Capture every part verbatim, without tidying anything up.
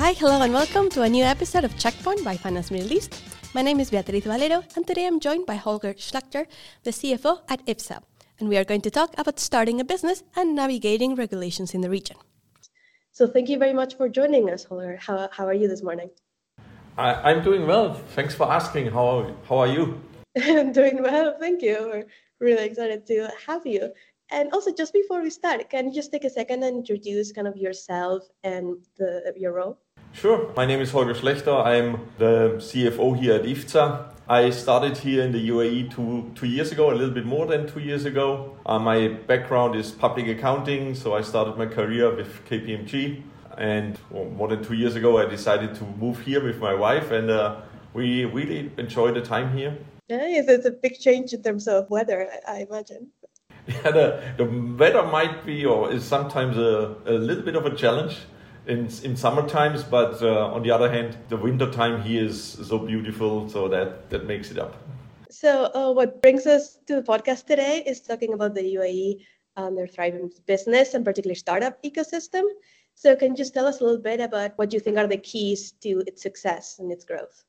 Hi, hello, and welcome to a new episode of Checkpoint by Finance Middle East. My name is Beatriz Valero, and today I'm joined by Holger Schlachter, the C F O at IFSA, and we are going to talk about starting a business and navigating regulations in the region. So thank you very much for joining us, Holger. How, how are you this morning? I, I'm doing well. Thanks for asking. How, how are you? I'm doing well, thank you. We're really excited to have you. And also, just before we start, can you just take a second and introduce kind of yourself and the, your role? Sure. My name is Holger Schlachter. I'm the C F O here at IFSA. I started here in the U A E two, two years ago, a little bit more than two years ago. Uh, my background is public accounting, so I started my career with K P M G. And well, more than two years ago, I decided to move here with my wife, and uh, we really enjoy the time here. Yeah, it's a big change in terms of weather, I imagine. Yeah, the, the weather might be or is sometimes a, a little bit of a challenge in in summer times, but uh, on the other hand, the winter time here is so beautiful, so that, that makes it up. So uh, what brings us to the podcast today is talking about the U A E, um, their thriving business and particularly startup ecosystem. So can you just tell us a little bit about what you think are the keys to its success and its growth?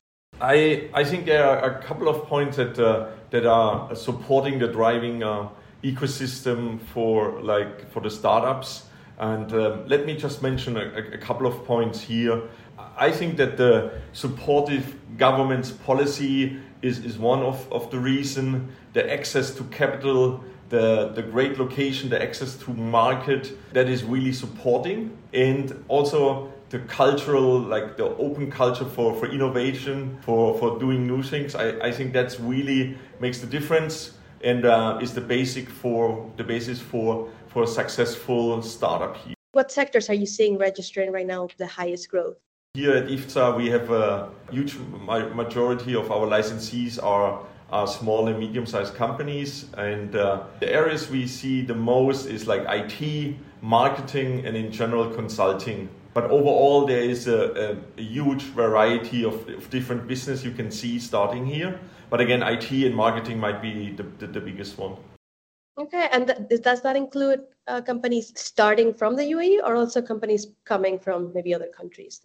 I I think there are a couple of points that uh, that are supporting the driving uh, ecosystem for like for the startups, and um, let me just mention a, a couple of points here. I think that the supportive government's policy is, is one of, of the reason. The access to capital, the, the great location, the access to market, that is really supporting, and also the cultural, like the open culture for, for innovation, for, for doing new things. I, I think that's really makes the difference. And uh, is the basic for the basis for for a successful startup here. What sectors are you seeing registering right now the highest growth? Here at IFSA, we have a huge majority of our licensees are, are small and medium-sized companies, and uh, the areas we see the most is like I T, marketing, and in general consulting. But overall, there is a, a, a huge variety of, of different business you can see starting here. But again, I T and marketing might be the, the, the biggest one. Okay, and th- does that include uh, companies starting from the U A E or also companies coming from maybe other countries?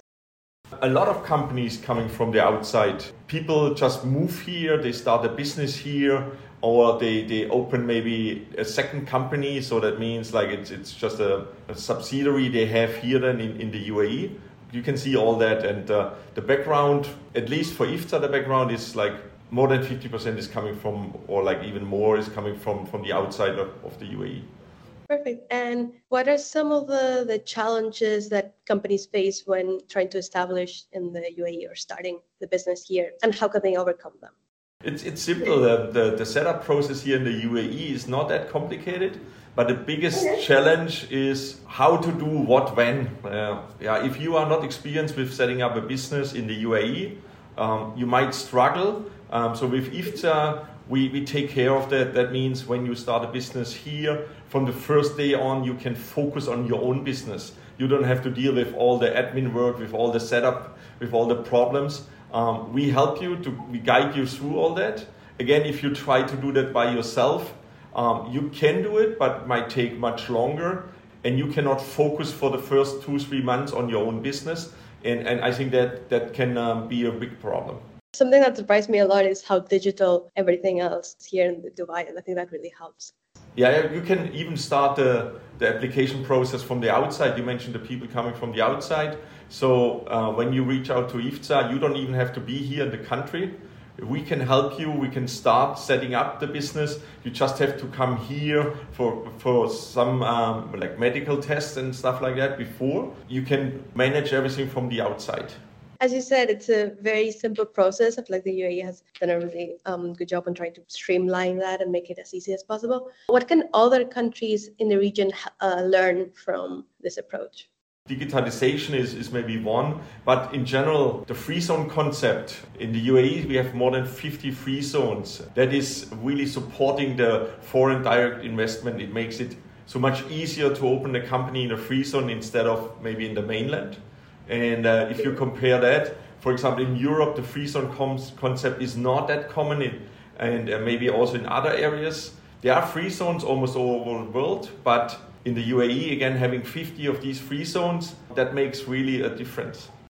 A lot of companies coming from the outside. People just move here, they start a business here, or they, they open maybe a second company. So that means like it's it's just a, a subsidiary they have here then in, in the U A E. You can see all that, and uh, the background, at least for IFSA, the background is like more than fifty percent is coming from, or like even more is coming from, from the outside of, of the U A E. Perfect. And what are some of the, the challenges that companies face when trying to establish in the U A E or starting the business here, and how can they overcome them? It's it's simple. The, the, the setup process here in the U A E is not that complicated, but the biggest okay. challenge is how to do what when. Uh, yeah, if you are not experienced with setting up a business in the U A E, um, you might struggle. Um, so with IFSA, we, we take care of that. That means when you start a business here, from the first day on, you can focus on your own business. You don't have to deal with all the admin work, with all the setup, with all the problems. Um, we help you, to we guide you through all that. Again, if you try to do that by yourself, um, you can do it, but it might take much longer. And you cannot focus for the first two, three months on your own business. And, and I think that that can um, be a big problem. Something that surprised me a lot is how digital everything else is here in Dubai, and I think that really helps. Yeah, you can even start the, the application process from the outside. You mentioned the people coming from the outside. So uh, when you reach out to IFSA, you don't even have to be here in the country. We can help you. We can start setting up the business. You just have to come here for for some um, like medical tests and stuff like that before. You can manage everything from the outside. As you said, it's a very simple process. I feel like the U A E has done a really um, good job on trying to streamline that and make it as easy as possible. What can other countries in the region uh, learn from this approach? Digitalization is, is maybe one, but in general, the free zone concept in the U A E, we have more than fifty free zones. That is really supporting the foreign direct investment. It makes it so much easier to open a company in a free zone instead of maybe in the mainland. And uh, if you compare that, for example, in Europe, the free zone com- concept is not that common, in, and uh, maybe also in other areas. There are free zones almost all over the world, but in the U A E, again, having fifty of these free zones, that makes really a difference.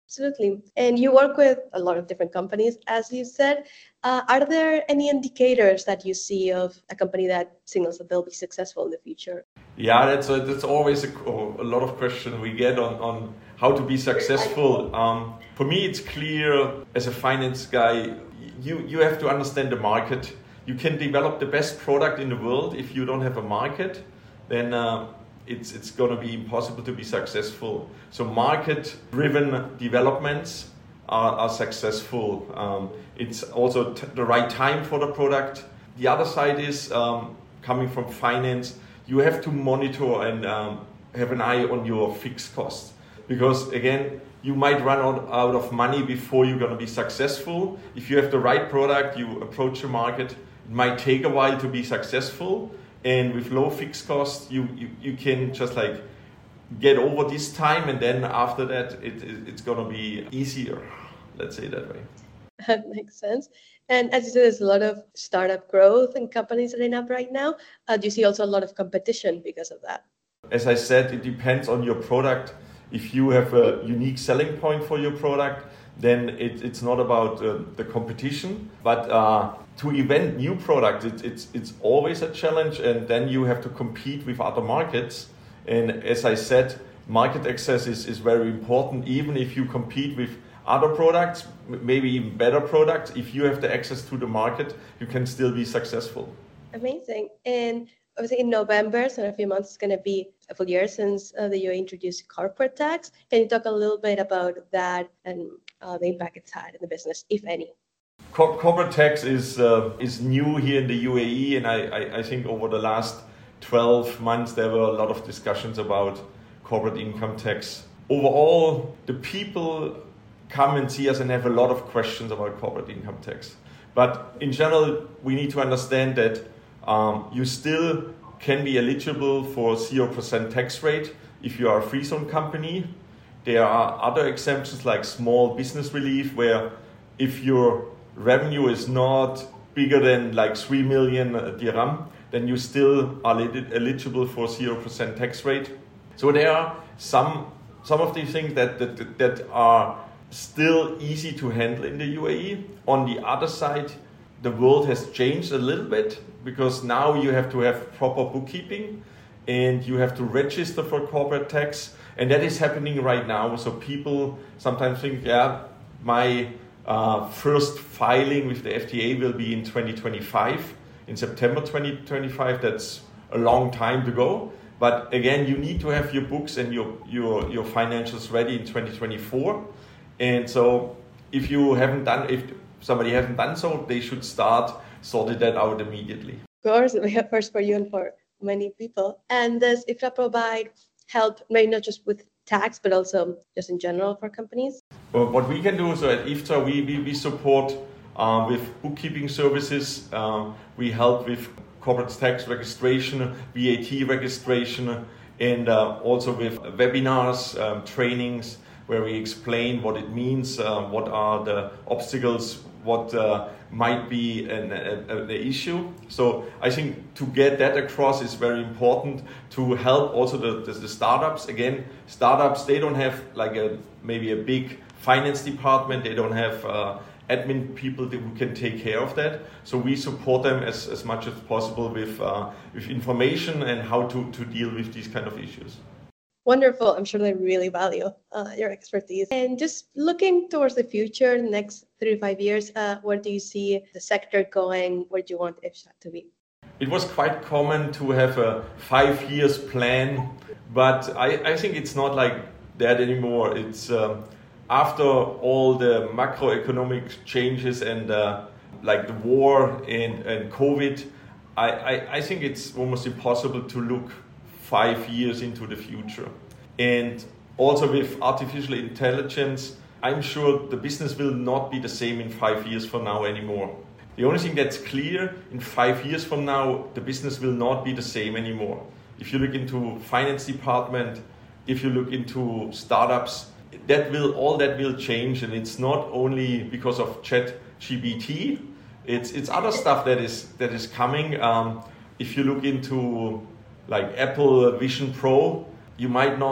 Absolutely. And you work with a lot of different companies, as you said. Uh, are there any indicators that you see of a company that signals that they'll be successful in the future? Yeah, that's a, that's always a, a lot of questions we get on, on how to be successful. Um, for me, it's clear as a finance guy, you, you have to understand the market. You can develop the best product in the world. If you don't have a market, then uh, it's it's going to be impossible to be successful. So market-driven developments are, are successful. Um, it's also t- the right time for the product. The other side is um, coming from finance. You have to monitor and um, have an eye on your fixed costs, because again, you might run out, out of money before you're going to be successful. If you have the right product, you approach the market. It might take a while to be successful, and with low fixed costs, you, you, you can just like get over this time, and then after that, it, it it's going to be easier. Let's say that way. That makes sense. And as you said, there's a lot of startup growth and companies setting up right now. Uh, do you see also a lot of competition because of that? As I said, it depends on your product. If you have a unique selling point for your product, then it, it's not about uh, the competition. But uh, to invent new products, it, it's it's always a challenge, and then you have to compete with other markets. And as I said, market access is, is very important. Even if you compete with other products, maybe even better products, if you have the access to the market, you can still be successful. Amazing. And obviously in November, so in a few months, it's going to be a full year since uh, the U A E introduced corporate tax. Can you talk a little bit about that and uh, the impact it's had in the business, if any? Cor- corporate tax is uh, is new here in the U A E, and I, I, I think over the last twelve months there were a lot of discussions about corporate income tax. Overall, the people come and see us and have a lot of questions about corporate income tax. But in general, we need to understand that um, you still can be eligible for zero percent tax rate if you are a free zone company. There are other exemptions like small business relief, where if your revenue is not bigger than like three million dirham, then you still are eligible for zero percent tax rate. So there are some some of these things that that, that are still easy to handle in the U A E. On the other side, the world has changed a little bit, because now you have to have proper bookkeeping and you have to register for corporate tax, and that is happening right now. So people sometimes think, yeah, my uh, first filing with the F T A will be in twenty twenty-five, in September twenty twenty-five. That's a long time to go. But again, you need to have your books and your your, your financials ready in twenty twenty-four. And so if you haven't done, if somebody hasn't done so, they should start sorting that out immediately. Of course, first for you and for many people. And does IFSA provide help, maybe not just with tax, but also just in general for companies? Well, what we can do, so at IFSA, we, we, we support uh, with bookkeeping services. Uh, we help with corporate tax registration, V A T registration, and uh, also with webinars, um, trainings, where we explain what it means, uh, what are the obstacles, what uh, might be an, a, a issue. So I think to get that across is very important, to help also the, the, the startups. Again, startups, they don't have like a maybe a big finance department, they don't have uh, admin people who can take care of that. So we support them as, as much as possible with, uh, with information and how to, to deal with these kind of issues. Wonderful. I'm sure they really value uh, your expertise. And just looking towards the future, the next three to five years, uh, where do you see the sector going? Where do you want IFSA to be? It was quite common to have a five years plan, but I, I think it's not like that anymore. It's um, after all the macroeconomic changes and uh, like the war and, and COVID, I, I, I think it's almost impossible to look five years into the future. And also with artificial intelligence, I'm sure the business will not be the same in five years from now anymore. The only thing that's clear, in five years from now, the business will not be the same anymore. If you look into finance department, if you look into startups, that will all that will change, and it's not only because of ChatGPT. It's it's other stuff that is that is coming. Um, if you look into like Apple Vision Pro, you might not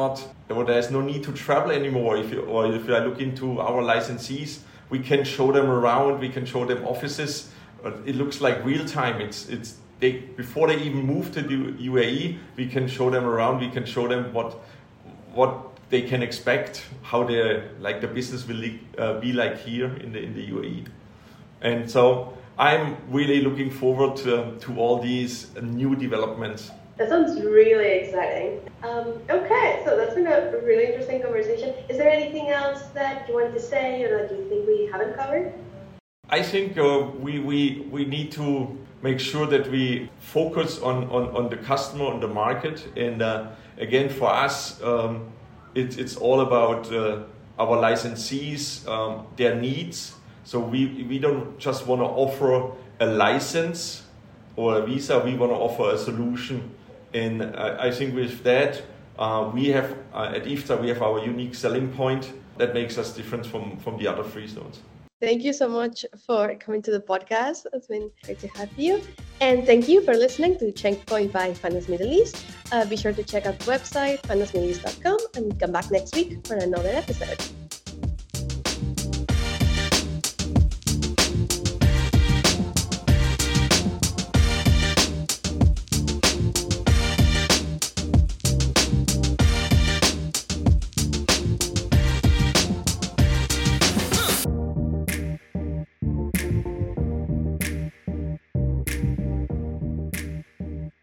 there's no need to travel anymore. If you, or if I look into our licensees, we can show them around, we can show them offices. It looks like real time. It's it's they before they even move to the U A E, we can show them around. We can show them what what they can expect, how the like the business will uh, be like here in the in the U A E. And so I'm really looking forward to to all these new developments. That sounds really exciting. Um, okay, so that's been a really interesting conversation. Is there anything else that you want to say or that you think we haven't covered? I think uh, we, we we need to make sure that we focus on, on, on the customer, on the market. And uh, again, for us, um, it, it's all about uh, our licensees, um, their needs. So we, we don't just want to offer a license or a visa, we want to offer a solution. And I think with that, uh, we have, uh, at IFSA, we have our unique selling point that makes us different from, from the other free zones. Thank you so much for coming to the podcast. It's been great to have you. And thank you for listening to Checkpoint by Finance Middle East. Uh, be sure to check out the website, finance middle east dot com, and come back next week for another episode.